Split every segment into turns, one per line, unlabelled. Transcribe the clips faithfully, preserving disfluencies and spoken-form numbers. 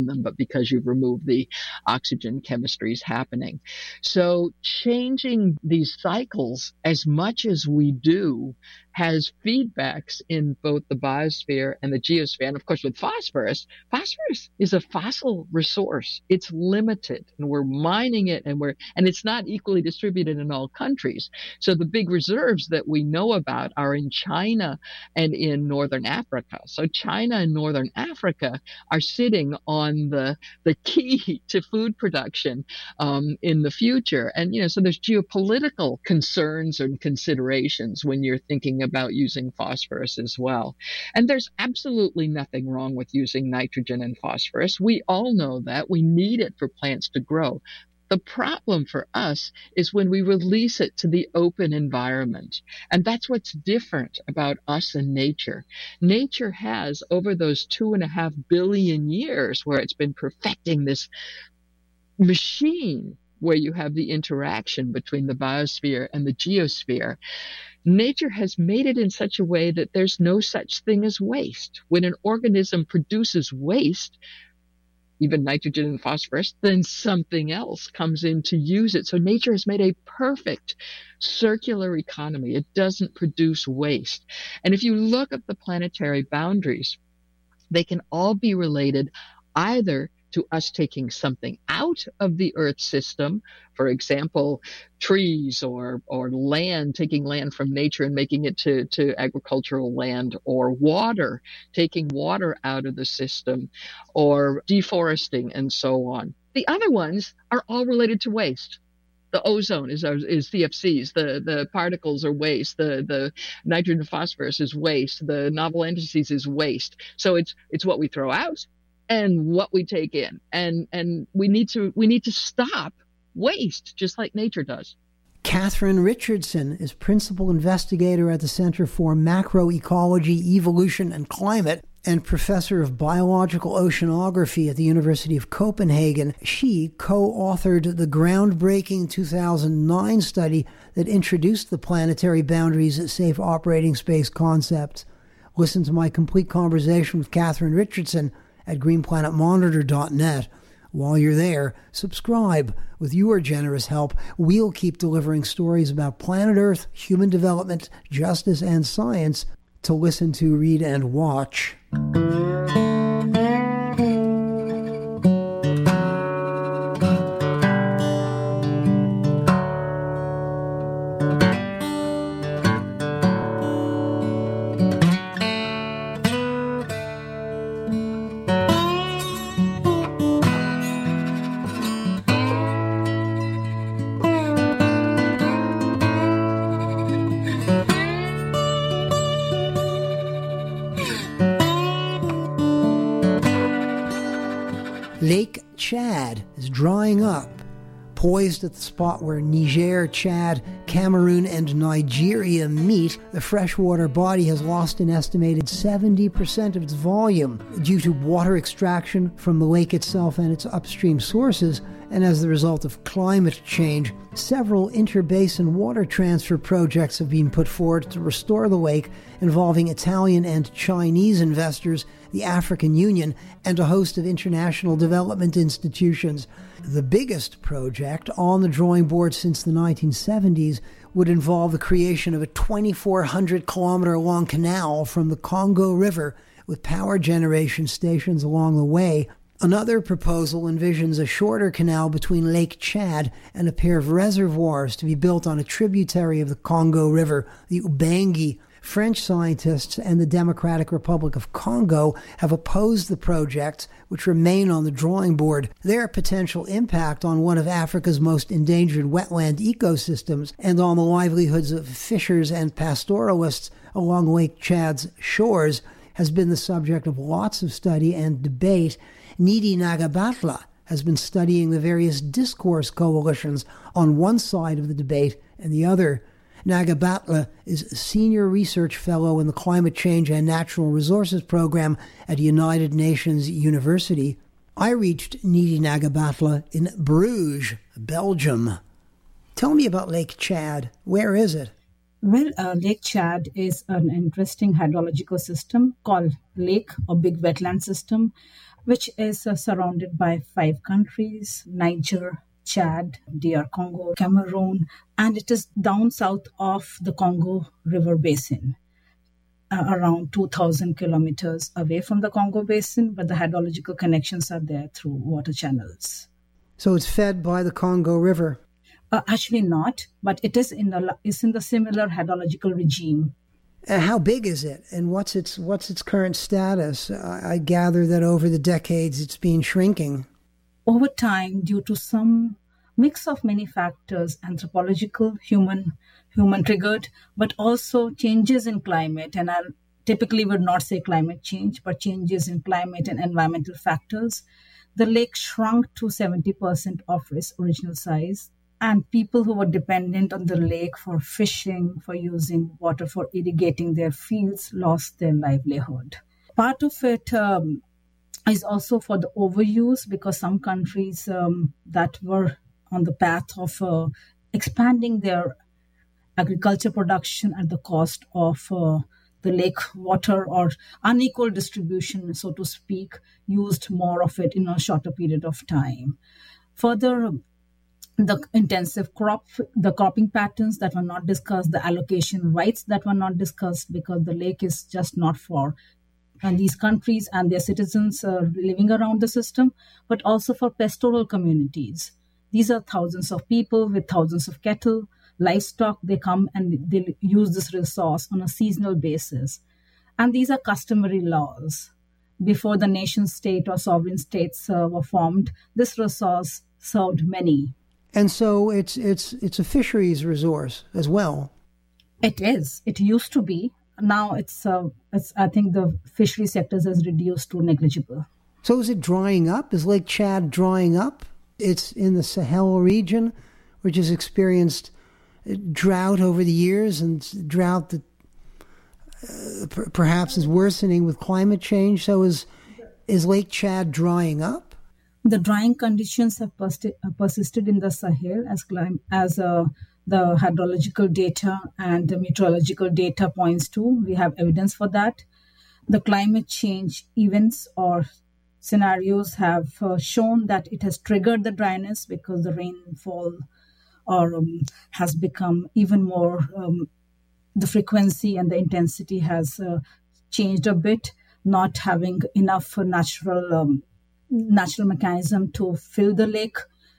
them, but because you've removed the oxygen chemistries happening. So changing these cycles as much as we do has feedbacks in both the biosphere and the geosphere. And of course, with phosphorus, phosphorus is a fossil resource. It's limited, and we're mining it, and we're and it's not equally distributed in all countries. So the big reserves that we know about are in China and in Northern Africa. So China and Northern Africa are sitting on the the key to food production um, in the future. And, you know, so there's geopolitical concerns and considerations when you're thinking about using phosphorus as well. And there's absolutely nothing wrong with using nitrogen and phosphorus. We all know that. We need it for plants to grow. The problem for us is when we release it to the open environment. And that's what's different about us and nature. Nature has, over those two and a half billion years where it's been perfecting this machine where you have the interaction between the biosphere and the geosphere, nature has made it in such a way that there's no such thing as waste. When an organism produces waste, even nitrogen and phosphorus, then something else comes in to use it. So nature has made a perfect circular economy. It doesn't produce waste. And if you look at the planetary boundaries, they can all be related either to us taking something out of the Earth system, for example, trees or or land, taking land from nature and making it to, to agricultural land, or water, taking water out of the system, or deforesting, and so on. The other ones are all related to waste. The ozone is is C F Cs. The the particles are waste. The the nitrogen and phosphorus is waste. The novel entities is waste. So it's it's what we throw out and what we take in, and and we need to we need to stop waste, just like nature does.
Catherine Richardson is principal investigator at the Center for Macroecology, Evolution, and Climate, and professor of biological oceanography at the University of Copenhagen. She co-authored the groundbreaking two thousand nine study that introduced the planetary boundaries safe operating space concept. Listen to my complete conversation with Catherine Richardson at green planet monitor dot net. While you're there, subscribe. With your generous help, we'll keep delivering stories about planet Earth, human development, justice, and science to listen to, read, and watch. Lake Chad is drying up. Poised at the spot where Niger, Chad, Cameroon, and Nigeria meet, the freshwater body has lost an estimated seventy percent of its volume due to water extraction from the lake itself and its upstream sources, and as the result of climate change. Several interbasin water transfer projects have been put forward to restore the lake, involving Italian and Chinese investors, the African Union, and a host of international development institutions. The biggest project on the drawing board since the nineteen seventies would involve the creation of a twenty-four hundred kilometer long canal from the Congo River with power generation stations along the way. Another proposal envisions a shorter canal between Lake Chad and a pair of reservoirs to be built on a tributary of the Congo River, the Ubangi. French scientists and the Democratic Republic of Congo have opposed the projects, which remain on the drawing board. Their potential impact on one of Africa's most endangered wetland ecosystems and on the livelihoods of fishers and pastoralists along Lake Chad's shores has been the subject of lots of study and debate. Nidi Nagabatla has been studying the various discourse coalitions on one side of the debate and the other. Nagabatla is a senior research fellow in the Climate Change and Natural Resources Program at United Nations University. I reached Nidi Nagabatla in Bruges, Belgium. Tell me about Lake Chad. Where is it?
Well, uh, Lake Chad is an interesting hydrological system called lake or big wetland system. which is uh, surrounded by five countries: Niger, Chad, D R Congo, Cameroon, and it is down south of the Congo River Basin, uh, around two thousand kilometers away from the Congo Basin, but the hydrological connections are there through water channels.
So it's fed by the Congo River?
Uh, actually not, but it is in the it's in the similar hydrological regime.
And how big is it, and what's its what's its current status? I, I gather that over the decades it's been shrinking.
Over time, due to some mix of many factors, anthropological, human, human triggered, but also changes in climate, and I typically would not say climate change, but changes in climate and environmental factors, the lake shrunk to seventy percent of its original size. And people who were dependent on the lake for fishing, for using water for irrigating their fields, lost their livelihood. Part of it um, is also for the overuse, because some countries um, that were on the path of uh, expanding their agriculture production at the cost of uh, the lake water, or unequal distribution, so to speak, used more of it in a shorter period of time. Further, the intensive crop, the cropping patterns that were not discussed, the allocation rights that were not discussed, because the lake is just not for and these countries and their citizens uh, living around the system, but also for pastoral communities. These are thousands of people with thousands of cattle, livestock. They come and they use this resource on a seasonal basis. And these are customary laws. Before the nation state or sovereign states uh, were formed, this resource served many.
And so it's it's it's a fisheries resource as well.
It is. It used to be. Now it's, uh, it's I think the fishery sectors has reduced to negligible.
So is it drying up? Is Lake Chad drying up? It's in the Sahel region, which has experienced drought over the years, and drought that uh, p- perhaps is worsening with climate change. So is is Lake Chad drying up?
The drying conditions have persi- persisted in the Sahel as clim- as uh, the hydrological data and the meteorological data points to. We have evidence for that. The climate change events or scenarios have uh, shown that it has triggered the dryness, because the rainfall or um, has become even more, um, the frequency and the intensity has uh, changed a bit, not having enough natural um, natural mechanism to fill the lake.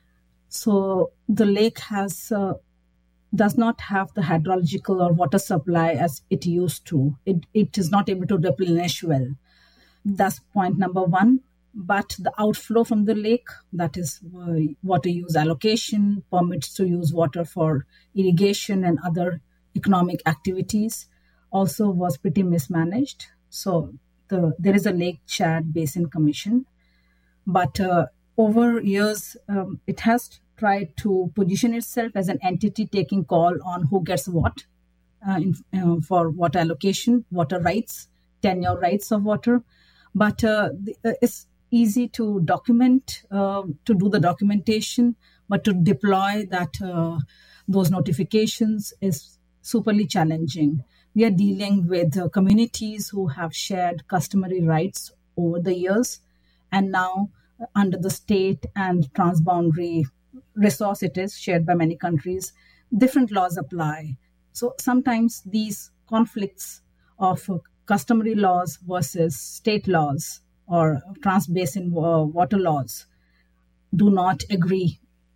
So the lake has uh, does not have the hydrological or water supply as it used to. It, it is not able to replenish well. That's point number one. But the outflow from the lake, that is uh, water use allocation, permits to use water for irrigation and other economic activities, also was pretty mismanaged. So the there is a Lake Chad Basin Commission. But uh, over years, um, it has tried to position itself as an entity taking call on who gets what uh, in, uh, for water allocation, water rights, tenure rights of water. But uh, the, uh, it's easy to document, uh, to do the documentation, but to deploy that uh, those notifications is superly challenging. We are dealing with uh, communities who have shared customary rights over the years, and now uh, under the state and transboundary resource it is shared by many countries, different laws apply. So sometimes these conflicts of uh, customary laws versus state laws or trans-basin uh, water laws do not agree,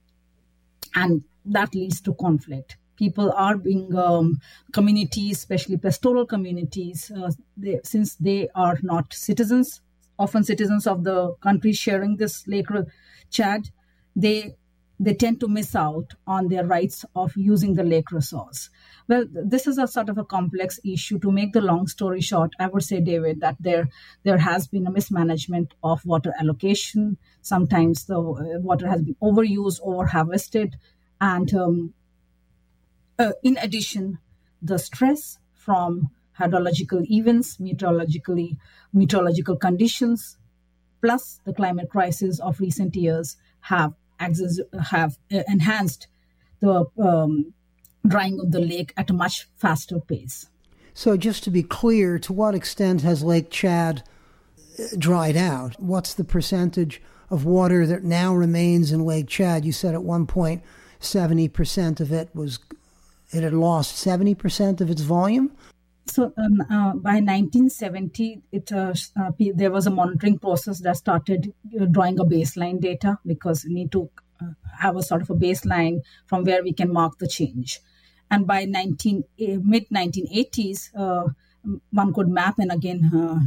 and that leads to conflict. People are being, um, communities, especially pastoral communities, uh, they, since they are not citizens, often citizens of the country sharing this Lake Chad, they they tend to miss out on their rights of using the lake resource. Well, this is a sort of a complex issue. To make the long story short, I would say, David, that there there has been a mismanagement of water allocation. Sometimes the uh, water has been overused, over-harvested, and um, uh, in addition, the stress from hydrological events, meteorologically meteorological conditions, plus the climate crisis of recent years have Access, have enhanced the um, drying of the lake at a much faster pace.
So just to be clear, to what extent has Lake Chad dried out. What's the percentage of water that now remains in Lake Chad? You said at one point seventy percent of it was, it had lost seventy percent of its volume?
So um, uh, by nineteen seventy, it uh, uh, there was a monitoring process that started uh, drawing a baseline data, because we need to uh, have a sort of a baseline from where we can mark the change. And by nineteen, uh, mid nineteen eighties, uh, one could map and again uh,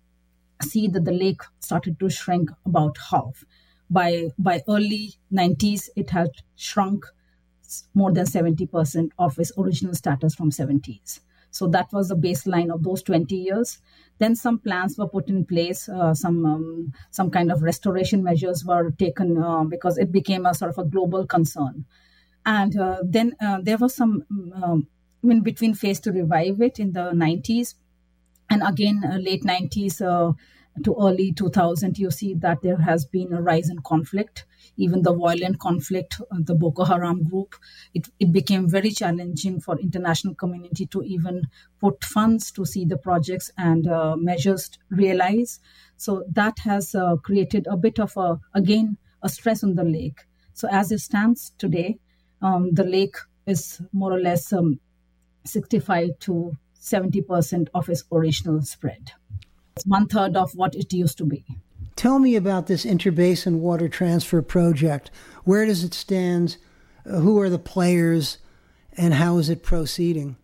see that the lake started to shrink about half. By by early nineties, it had shrunk more than seventy percent of its original status from seventies. So that was the baseline of those twenty years. Then some plans were put in place. Uh, some um, some kind of restoration measures were taken uh, because it became a sort of a global concern. And uh, then uh, there was some um, in between phase to revive it in the nineties. And again, uh, late nineties uh, to early two thousand, you see that there has been a rise in conflict. Even the violent conflict, uh, the Boko Haram group, it, it became very challenging for international community to even put funds to see the projects and uh, measures realize. So that has uh, created a bit of, a again, a stress on the lake. So as it stands today, um, the lake is more or less um, sixty-five to seventy percent of its original spread. It's one third of what it used to be.
Tell me about this interbasin water transfer project. Where does it stand? Uh, who are the players? And how is it proceeding?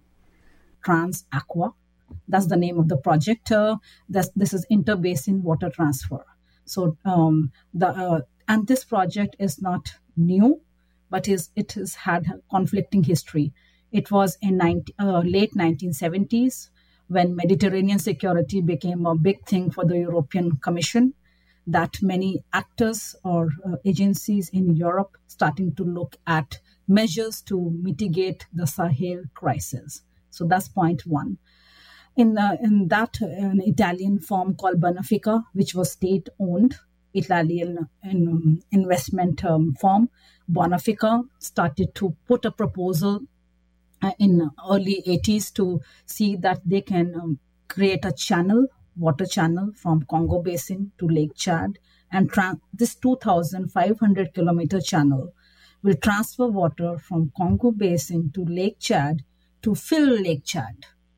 TransAqua, that's the name of the project. Uh, this is interbasin water transfer. So um, the uh, and this project is not new, but is it has had conflicting history. It was in ninety, uh, late nineteen seventies when Mediterranean security became a big thing for the European Commission, that many actors or uh, agencies in Europe starting to look at measures to mitigate the Sahel crisis. So that's point one. In, uh, in that, uh, an Italian firm called Bonifica, which was state-owned, Italian um, investment um, firm, Bonifica started to put a proposal uh, in early eighties to see that they can um, create a channel, water channel from Congo Basin to Lake Chad, and tra- this two thousand five hundred kilometer channel will transfer water from Congo Basin to Lake Chad to fill Lake Chad.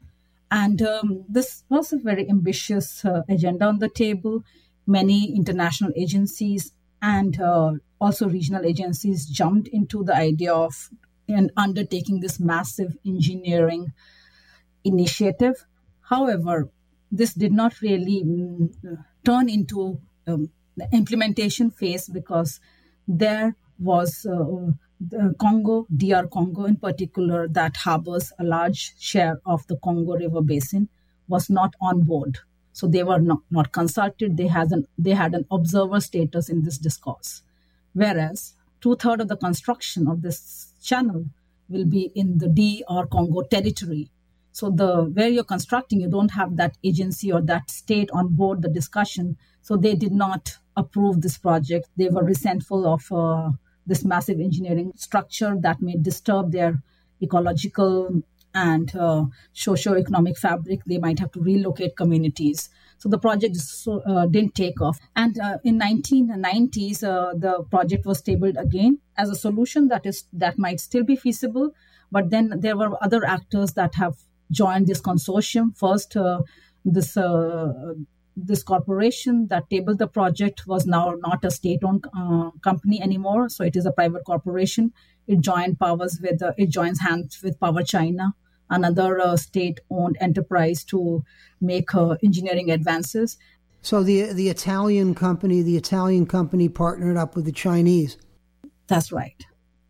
And um, this was a very ambitious uh, agenda on the table. Many international agencies and uh, also regional agencies jumped into the idea of and undertaking this massive engineering initiative. However, this did not really mm, turn into um, the implementation phase, because there was uh, the Congo, D R Congo in particular, that harbors a large share of the Congo River Basin, was not on board. So they were not, not consulted. They had an they had an observer status in this discourse. Whereas two-thirds of the construction of this channel will be in the D R Congo territory. So the where you're constructing, you don't have that agency or that state on board the discussion. So they did not approve this project. They were resentful of uh, this massive engineering structure that may disturb their ecological and uh, socio-economic fabric. They might have to relocate communities. So the project so, uh, didn't take off. And uh, in nineteen nineties, uh, the project was tabled again as a solution that is that might still be feasible. But then there were other actors that have joined this consortium. First, uh, this uh, this corporation that tabled the project was now not a state-owned uh, company anymore, so it is a private corporation. It joined powers with uh, it joins hands with Power China, another uh, state-owned enterprise, to make uh, engineering advances.
So the the Italian company, the Italian company partnered up with the Chinese.
That's right.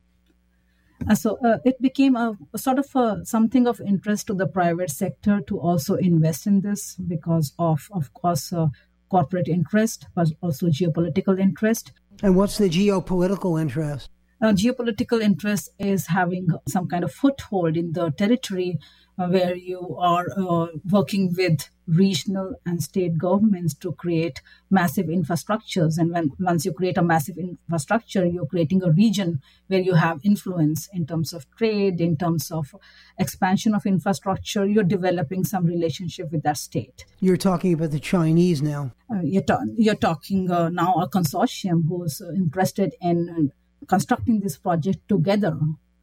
Uh, so uh, it became a, a sort of a, something of interest to the private sector to also invest in this because of, of course, uh, corporate interest, but also geopolitical interest.
And what's the geopolitical interest?
Uh, geopolitical interest is having some kind of foothold in the territory uh, where you are uh, working with regional and state governments to create massive infrastructures. And when once you create a massive infrastructure, you're creating a region where you have influence in terms of trade, in terms of expansion of infrastructure. You're developing some relationship with that state.
You're talking about the Chinese now.
Uh, you're, ta- you're talking uh, now a consortium who's uh, interested in uh, constructing this project together.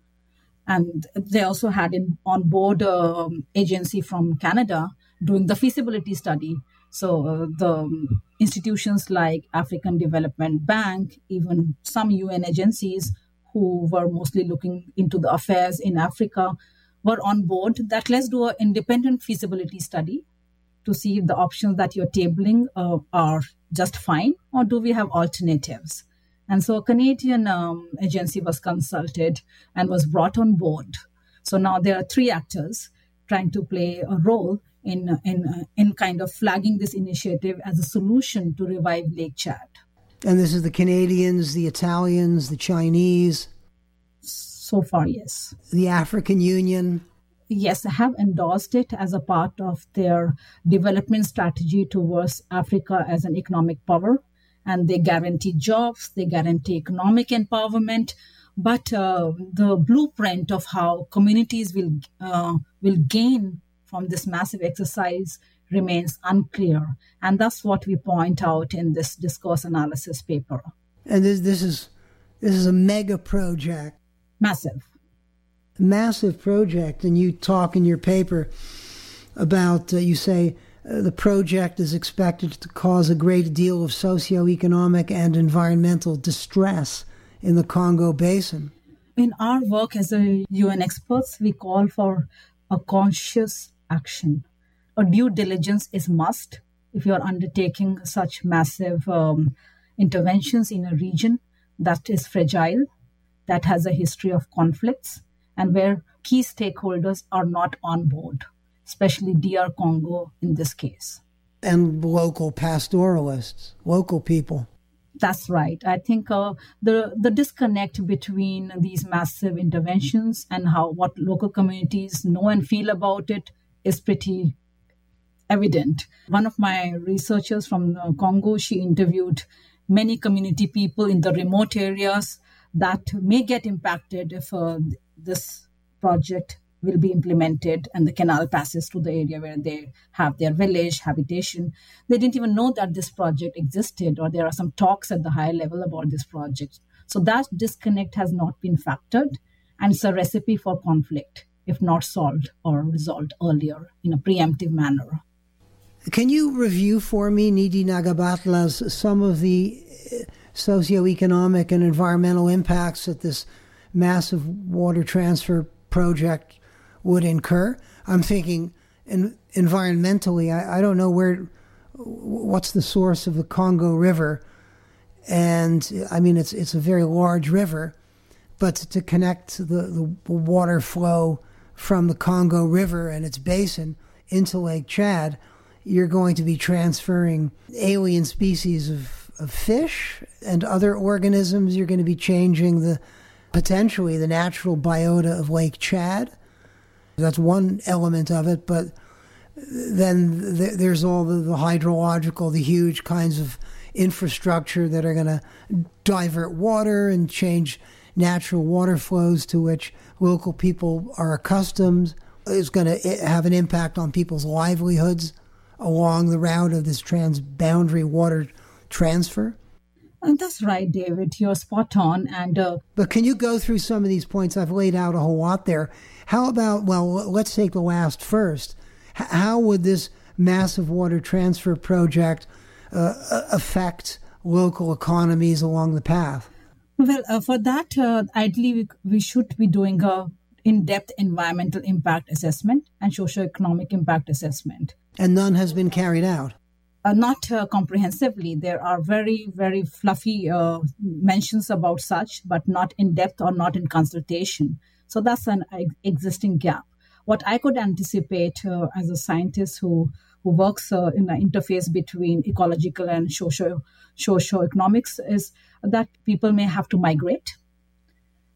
And they also had an on-board uh, agency from Canada doing the feasibility study. So uh, the institutions like African Development Bank, even some U N agencies who were mostly looking into the affairs in Africa were on board that let's do an independent feasibility study to see if the options that you're tabling uh, are just fine, or do we have alternatives? And so a Canadian um, agency was consulted and was brought on board. So now there are three actors trying to play a role in in uh, in kind of flagging this initiative as a solution to revive Lake Chad.
And this is the Canadians, the Italians, the Chinese?
So far, yes.
The African Union?
Yes, they have endorsed it as a part of their development strategy towards Africa as an economic power. And they guarantee jobs, they guarantee economic empowerment. But uh, the blueprint of how communities will uh, will gain from this massive exercise remains unclear. And that's what we point out in this discourse analysis paper.
And this, this is this is a mega project.
Massive.
Massive project. And you talk in your paper about, uh, you say, uh, the project is expected to cause a great deal of socioeconomic and environmental distress in the Congo Basin.
In our work as a U N experts, we call for a conscious action. A due diligence is must if you are undertaking such massive um, interventions in a region that is fragile, that has a history of conflicts, and where key stakeholders are not on board, especially D R Congo in this case.
And local pastoralists, local people.
That's right. I think uh, the the disconnect between these massive interventions and how what local communities know and feel about it is pretty evident. One of my researchers from uh, Congo, she interviewed many community people in the remote areas that may get impacted if uh, this project will be implemented and the canal passes through the area where they have their village habitation. They didn't even know that this project existed, or there are some talks at the higher level about this project. So that disconnect has not been factored, and it's a recipe for conflict if not solved or resolved earlier in a preemptive manner.
Can you review for me, Nidhi Nagabatlas, some of the socioeconomic and environmental impacts that this massive water transfer project would incur? I'm thinking in, environmentally, I, I don't know where, what's the source of the Congo River. And I mean, it's it's a very large river, but to connect the, the water flow from the Congo River and its basin into Lake Chad, you're going to be transferring alien species of, of fish and other organisms. You're going to be changing the potentially the natural biota of Lake Chad. That's one element of it, but then th- there's all the, the hydrological, the huge kinds of infrastructure that are going to divert water and change natural water flows to which local people are accustomed. It's going to have an impact on people's livelihoods along the route of this transboundary water transfer.
And that's right, David. You're spot on. And uh,
But can you go through some of these points? I've laid out a whole lot there. How about, well, let's take the last first. H- how would this massive water transfer project uh, affect local economies along the path?
Well, uh, for that, uh, ideally, we, we should be doing a in-depth environmental impact assessment and socioeconomic impact assessment.
And none has been carried out.
Uh, not uh, comprehensively. There are very, very fluffy uh, mentions about such, but not in depth or not in consultation. So that's an ex- existing gap. What I could anticipate uh, as a scientist who, who works uh, in an interface between ecological and socio socio-economics is that people may have to migrate.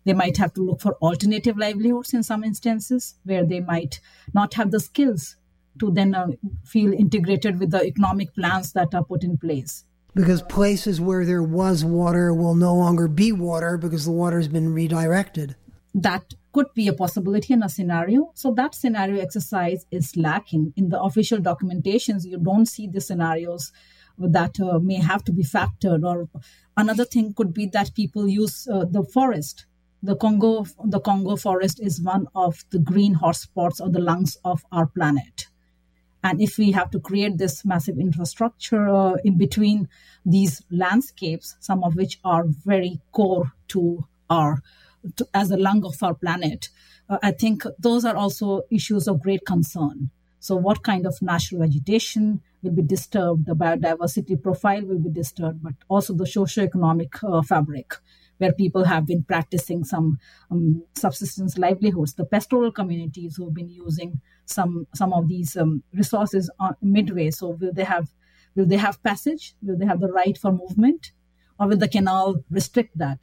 They might have to look for alternative livelihoods in some instances where they might not have the skills to then uh, feel integrated with the economic plans that are put in place.
Because places where there was water will no longer be water because the water has been redirected.
That could be a possibility in a scenario. So that scenario exercise is lacking. In the official documentations, you don't see the scenarios that uh, may have to be factored. Or another thing could be that people use uh, the forest. The Congo, the Congo forest is one of the green hotspots or the lungs of our planet. And if we have to create this massive infrastructure uh, in between these landscapes, some of which are very core to our, to, as a lung of our planet, uh, I think those are also issues of great concern. So what kind of natural vegetation will be disturbed? The biodiversity profile will be disturbed, but also the socioeconomic uh, fabric, where people have been practicing some um, subsistence livelihoods. The pastoral communities who have been using some some of these um, resources on midway. So will they have will they have passage? Will they have the right for movement, or will the canal restrict that?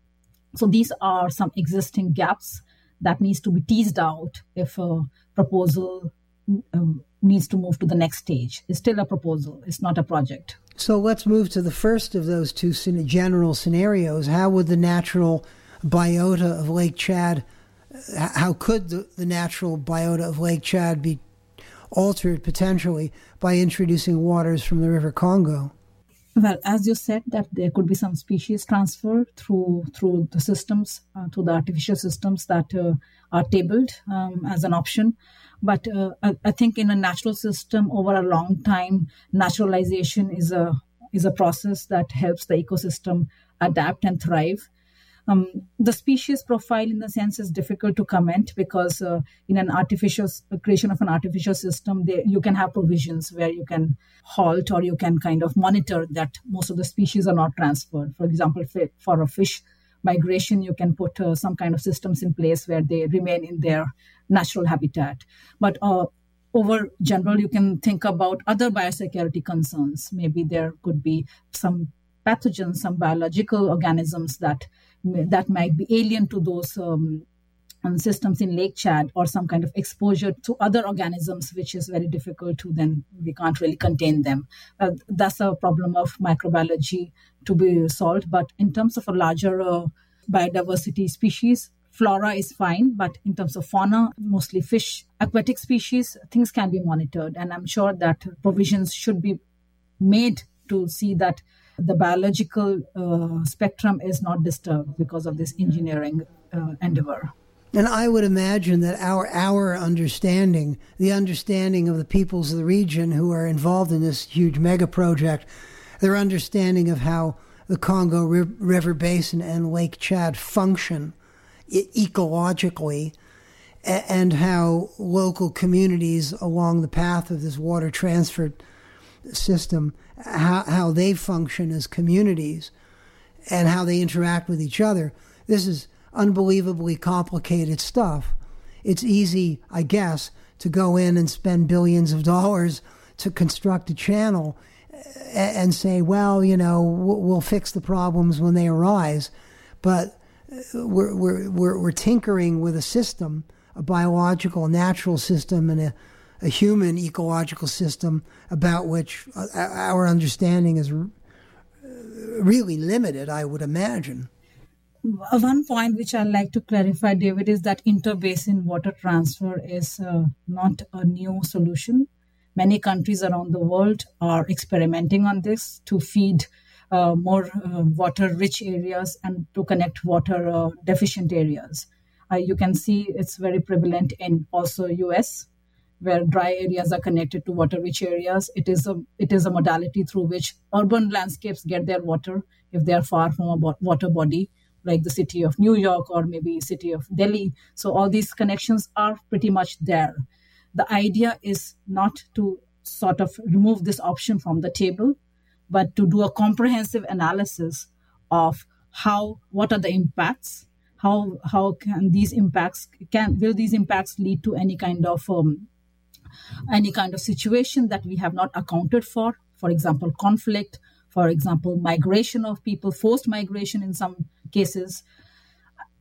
So these are some existing gaps that needs to be teased out if a proposal um, needs to move to the next stage. It's still a proposal. It's not a project.
So let's move to the first of those two general scenarios. How would the natural biota of Lake Chad, how could the, the natural biota of Lake Chad be altered potentially by introducing waters from the River Congo?
Well, as you said, that there could be some species transfer through through the systems, uh, to the artificial systems that uh, are tabled um, as an option. But uh, I, I think in a natural system, over a long time, naturalization is a is a process that helps the ecosystem adapt and thrive. Um, the species profile, in the sense, is difficult to comment because uh, in an artificial creation of an artificial system, there, you can have provisions where you can halt or you can kind of monitor that most of the species are not transferred. For example, for a fish migration, you can put uh, some kind of systems in place where they remain in their natural habitat. But uh, over general, you can think about other biosecurity concerns. Maybe there could be some pathogens, some biological organisms that that might be alien to those um, systems in Lake Chad, or some kind of exposure to other organisms, which is very difficult to then, we can't really contain them. Uh, that's a problem of microbiology to be solved. But in terms of a larger uh, biodiversity species, flora is fine, but in terms of fauna, mostly fish, aquatic species, things can be monitored. And I'm sure that provisions should be made to see that the biological uh, spectrum is not disturbed because of this engineering uh, endeavor.
And I would imagine that our our understanding, the understanding of the peoples of the region who are involved in this huge mega project, their understanding of how the Congo River Basin and Lake Chad function e- ecologically, a- and how local communities along the path of this water transfer system, how, how they function as communities and how they interact with each other. This is unbelievably complicated stuff. It's easy, I guess, to go in and spend billions of dollars to construct a channel and say, well, you know, we'll fix the problems when they arise. But we're we're we're, we're tinkering with a system, a biological, natural system, and a a human ecological system about which our understanding is really limited, I would imagine.
One point which I'd like to clarify, David, is that interbasin water transfer is uh, not a new solution. Many countries around the world are experimenting on this to feed uh, more uh, water-rich areas and to connect water-deficient uh, areas. Uh, you can see it's very prevalent in also U S, where dry areas are connected to water-rich areas. It is a it is a modality through which urban landscapes get their water if they are far from a bo- water body, like the city of New York or maybe city of Delhi. So all these connections are pretty much there. The idea is not to sort of remove this option from the table, but to do a comprehensive analysis of how, what are the impacts, how how can these impacts, can will these impacts lead to any kind of um, any kind of situation that we have not accounted for, for example, conflict, for example, migration of people, forced migration in some cases.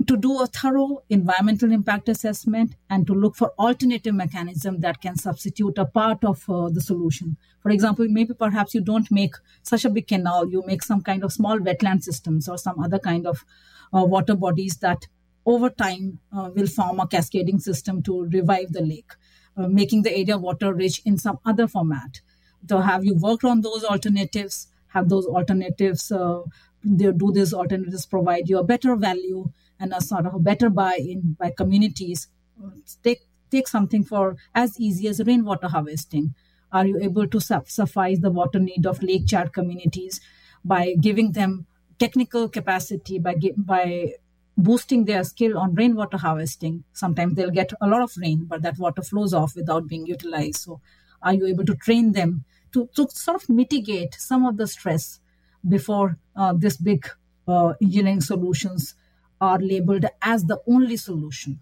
to do a thorough environmental impact assessment and to look for alternative mechanisms that can substitute a part of uh, the solution. For example, maybe perhaps you don't make such a big canal, you make some kind of small wetland systems or some other kind of uh, water bodies that over time uh, will form a cascading system to revive the lake, uh, making the area water rich in some other format. So have you worked on those alternatives? Have those alternatives, uh, do these alternatives provide you a better value and a sort of a better buy-in by communities? Take take something for as easy as rainwater harvesting. Are you able to su- suffice the water need of Lake Chad communities by giving them technical capacity, by by boosting their skill on rainwater harvesting? Sometimes they'll get a lot of rain, but that water flows off without being utilized. So are you able to train them to, to sort of mitigate some of the stress before uh, this big uh, engineering solutions are labeled as the only solution?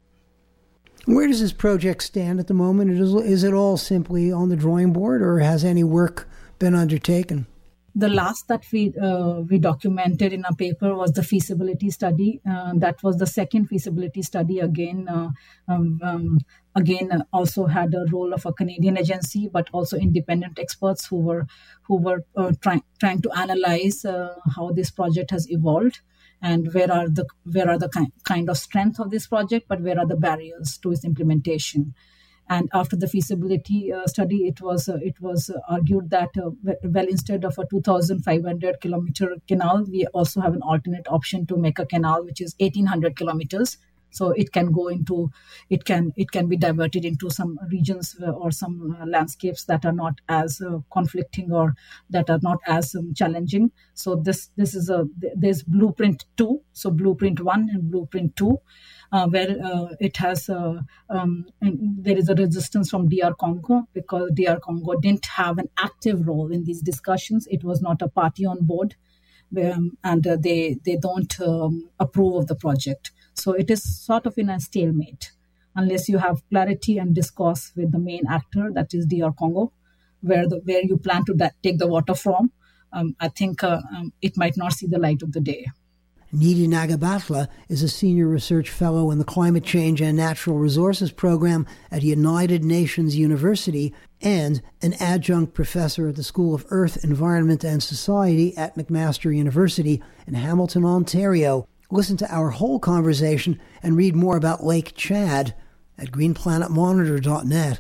Where does this project stand at the moment? Is, is it all simply on the drawing board, or has any work been undertaken?
The last that we uh, we documented in our paper was the feasibility study. Uh, that was the second feasibility study. Again, uh, um, um, again, uh, also had a role of a Canadian agency, but also independent experts who were who were uh, trying trying to analyze uh, how this project has evolved and where are the where are the kind kind of strength of this project, but where are the barriers to its implementation. And after the feasibility uh, study, it was uh, it was uh, argued that uh, well, instead of a two thousand five hundred kilometer canal, we also have an alternate option to make a canal which is eighteen hundred kilometers. So it can go into it can it can be diverted into some regions or some uh, landscapes that are not as uh, conflicting or that are not as um, challenging. So this this is a there's blueprint two, so blueprint one and blueprint two. Uh, where uh, it has, uh, um, there is a resistance from D R Congo because D R Congo didn't have an active role in these discussions. It was not a party on board, um, and uh, they they don't um, approve of the project. So it is sort of in a stalemate unless you have clarity and discourse with the main actor, that is D R Congo, where the where you plan to da- take the water from. Um, I think uh, um, it might not see the light of the day.
Nidhi Nagabatla is a senior research fellow in the Climate Change and Natural Resources program at United Nations University and an adjunct professor at the School of Earth, Environment and Society at McMaster University in Hamilton, Ontario. Listen to our whole conversation and read more about Lake Chad at green planet monitor dot net.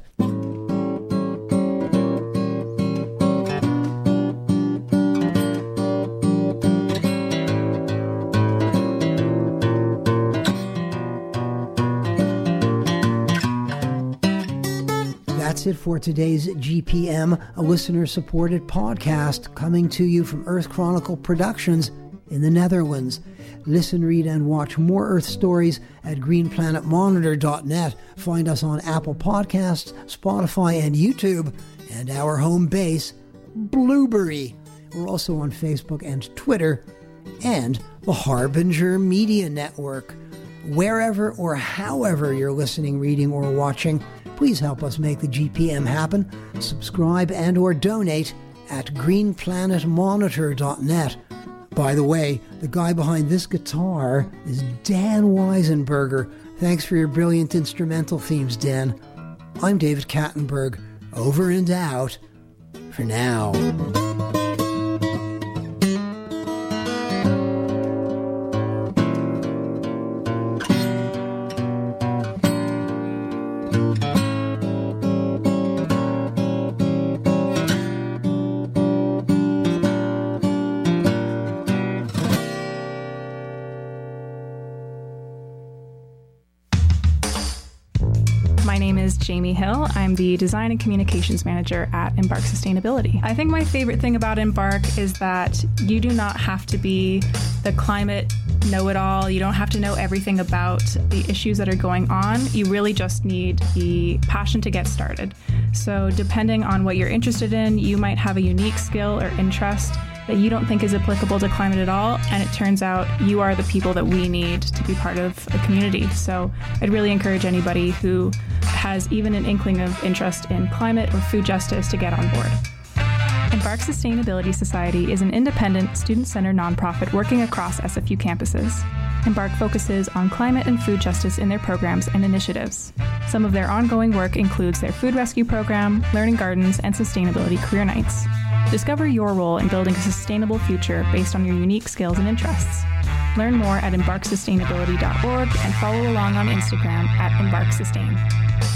That's it for today's G P M, a listener-supported podcast coming to you from Earth Chronicle Productions in the Netherlands. Listen, read, and watch more Earth stories at green planet monitor dot net. Find us on Apple Podcasts, Spotify, and YouTube, and our home base, Blueberry. We're also on Facebook and Twitter, and the Harbinger Media Network. Wherever or however you're listening, reading, or watching, please help us make the G P M happen. Subscribe and or donate at green planet monitor dot net. By the way, the guy behind this guitar is Dan Weisenberger. Thanks for your brilliant instrumental themes, Dan. I'm David Kattenberg. Over and out for now.
My name is Jamie Hill. I'm the Design and Communications Manager at Embark Sustainability. I think my favorite thing about Embark is that you do not have to be the climate know-it-all. You don't have to know everything about the issues that are going on. You really just need the passion to get started. So depending on what you're interested in, you might have a unique skill or interest that you don't think is applicable to climate at all, and it turns out you are the people that we need to be part of a community. So I'd really encourage anybody who has even an inkling of interest in climate or food justice to get on board. Embark Sustainability Society is an independent, student-centered nonprofit working across S F U campuses. Embark focuses on climate and food justice in their programs and initiatives. Some of their ongoing work includes their food rescue program, learning gardens, and sustainability career nights. Discover your role in building a sustainable future based on your unique skills and interests. Learn more at embark sustainability dot org and follow along on Instagram at embark sustain.